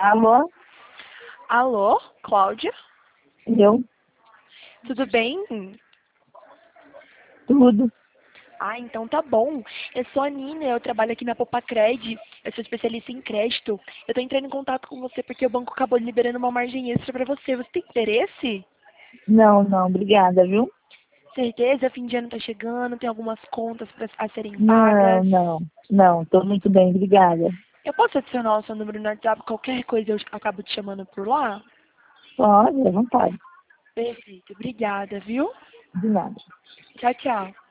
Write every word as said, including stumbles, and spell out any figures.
Alô? Alô, Cláudia? Eu? Tudo bem? Tudo. Ah, então tá bom. Eu sou a Nina, eu trabalho aqui na Popacred, eu sou especialista em crédito. Eu tô entrando em contato com você porque o banco acabou liberando uma margem extra pra você. Você tem interesse? Não, não, obrigada, viu? Certeza? Fim de ano tá chegando, tem algumas contas pra, a serem Não, pagas. não, não, tô muito bem, obrigada. Eu posso adicionar o seu número no WhatsApp? Qualquer coisa eu acabo te chamando por lá? Pode, à vontade. Perfeito, obrigada, viu? De nada. Tchau, tchau.